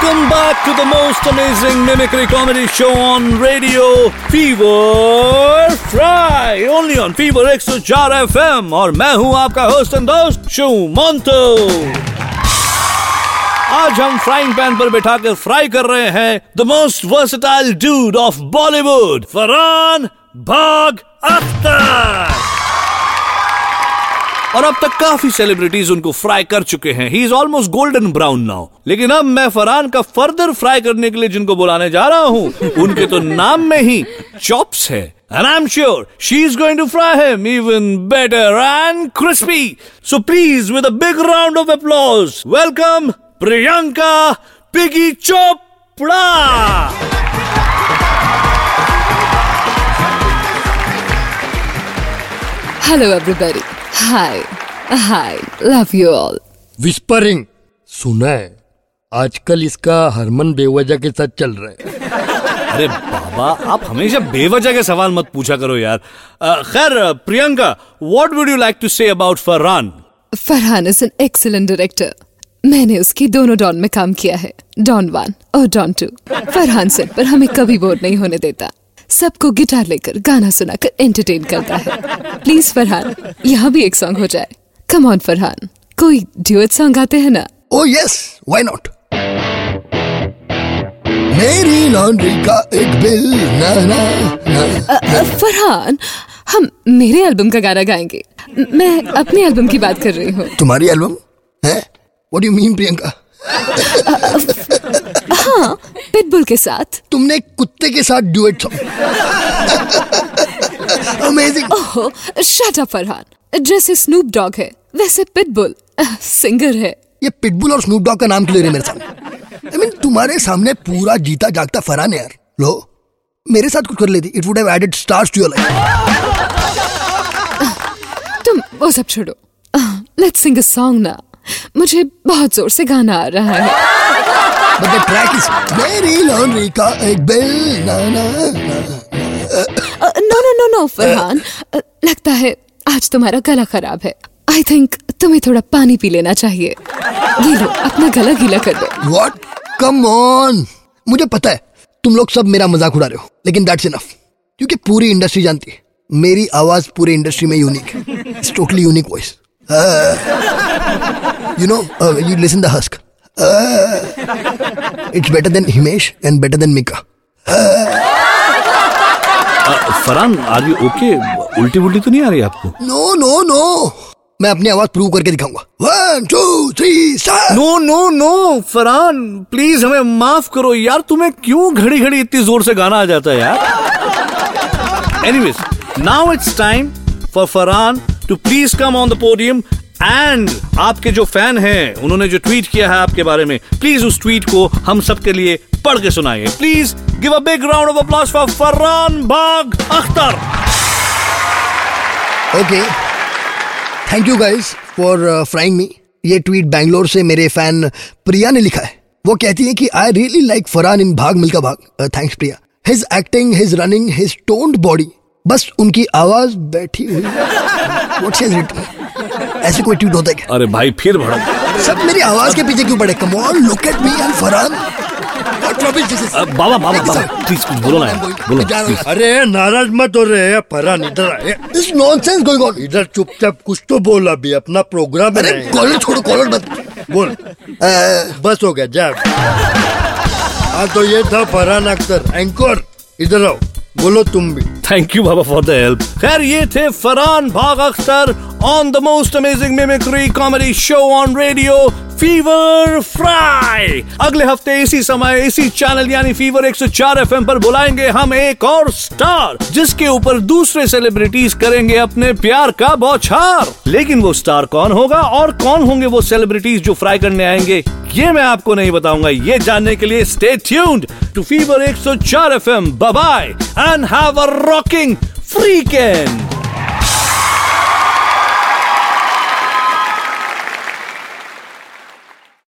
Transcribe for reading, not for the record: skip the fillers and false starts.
Welcome back to the most amazing mimicry comedy show on radio, Fever Fry, only on Fever 104 FM। और मैं हूँ आपका host and दोस्त शुमंतो। आज हम फ्राइंग पैन पर बैठा कर फ्राई कर रहे हैं the most versatile dude of Bollywood, Farhan Bhaag Akhtar. और अब तक काफी सेलिब्रिटीज उनको फ्राई कर चुके हैं। He is almost golden brown now. लेकिन अब मैं फरहान का फर्दर फ्राई करने के लिए जिनको बुलाने जा रहा हूँ, उनके तो नाम में ही चॉप्स है। And I'm sure she's going to fry him even better and crispy. So please, with a big round of applause, welcome Priyanka Piggy Chopra. Hello everybody. Hi, love you all. Whispering सुना है आजकल इसका हरमन बेवजह के साथ चल रहा है। अरे बाबा, आप हमेशा बेवजह के सवाल मत पूछा करो यार। खैर Priyanka, what would you like to say about Farhan? Farhan is an excellent director. मैंने उसकी दोनों डॉन में काम किया है, डॉन 1 और डॉन 2। फरहान सेट पर हमें कभी बोर नहीं होने देता, सबको गिटार लेकर गाना सुनाकर एंटरटेन करता है। प्लीज फरहान, यहाँ भी एक सॉन्ग हो जाए। कम ऑन फरहान, कोई ड्यूएट सॉन्ग गाते हैं ना? Oh yes, why not. मेरी लॉन्ड्री का एक बिल ना ना ना। फरहान, हम मेरे एल्बम का गाना गाएंगे। मैं अपने एल्बम की बात कर रही हूँ। तुम्हारी एल्बम है? What do you mean Priyanka? हाँ, पिटबुल के साथ। तुमने कुत्ते के साथ duet song? Amazing. Oh, shut up Farhan. जैसे स्नूप डॉग है वैसे पिटबुल सिंगर है। ये पिटबुल और स्नूप डॉग का नाम क्यों ले रहे मेरे सामने? I mean, तुम्हारे सामने पूरा जीता जागता फरहान है यार। लो, मेरे साथ कुछ कर लेती, it would have added stars to your life. तुम वो सब छोड़ो, लेट्स सिंग अ सॉन्ग ना। मुझे बहुत जोर से गाना आ रहा है। But the track is मेरी लॉन्ड्री का एक बिल ना ना ना। नो फरहान, लगता है आज तुम्हारा गला खराब है। आई थिंक तुम्हें थोड़ा पानी पी लेना चाहिए। ये लो, अपना गला गीला कर दो। What? Come on! मुझे पता है तुम लोग सब मेरा मजाक उड़ा रहे हो, लेकिन that's enough। क्योंकि पूरी इंडस्ट्री जानती है मेरी आवाज पूरी इंडस्ट्री में यूनिक है। It's totally unique voice. You know, you listen the husk. It's better than Himesh and better than Mika. Farhan, are you okay? उल्टी उल्टी तो नहीं आ रही आपको? No. मैं अपनी आवाज प्रूव करके दिखाऊंगा। 1 2 3 start. नो फरहान, प्लीज हमें माफ करो यार। तुम्हें क्यों घड़ी घड़ी इतनी जोर से गाना आ जाता है यार? Anyways, now it's time for Farhan to please come on the podium. And आपके जो फैन हैं, उन्होंने जो ट्वीट किया है आपके बारे में, प्लीज उस ट्वीट को हम सबके लिए पढ़ के सुनाइए। Please give a big round of applause for Farhan Bhaag Akhtar. Okay, thank you guys for frying me. ये ट्वीट बैंगलोर से मेरे फैन प्रिया ने लिखा है। वो कहती है कि I really like Farhan in Bhaag Milkha Bhaag. Thanks Priya. His acting, his running, his toned body, बस उनकी आवाज बैठी हुई। What she has written? ऐसे कोई ट्वीट होता है क्या? अरे भाई, फिर भड़क। सब मेरी आवाज के पीछे क्यों पड़े? Come on, look at me and Farhan. What rubbish this is? बाबा प्लीज कुछ बोलो ना, बोलो। अरे नाराज मत हो रहे हैं फरहान, इधर आए। This nonsense going on. इधर चुपचाप कुछ तो बोल, अभी अपना प्रोग्राम है। कॉलर छोड़ो, कॉलर मत बोल। बस हो गया, जा। हाँ, तो ये था फरहान अख्तर, एंकर। इधर आओ, बोलो तुम भी। थैंक यू बाबा फॉर द हेल्प। खैर, ये थे Farhan Bhaag Akhtar on the most amazing mimicry comedy show on radio, fever fry. अगले हफ्ते इसी समय इसी चैनल यानी फीवर 104 FM पर बुलाएंगे हम एक और स्टार, जिसके ऊपर दूसरे सेलिब्रिटीज करेंगे अपने प्यार का बौछार। लेकिन वो स्टार कौन होगा और कौन होंगे वो सेलिब्रिटीज जो फ्राई करने आएंगे, ये मैं आपको नहीं बताऊंगा। ये जानने के लिए stay tuned to fever 104 FM। Bye bye and have a rocking फ्रीकेंड।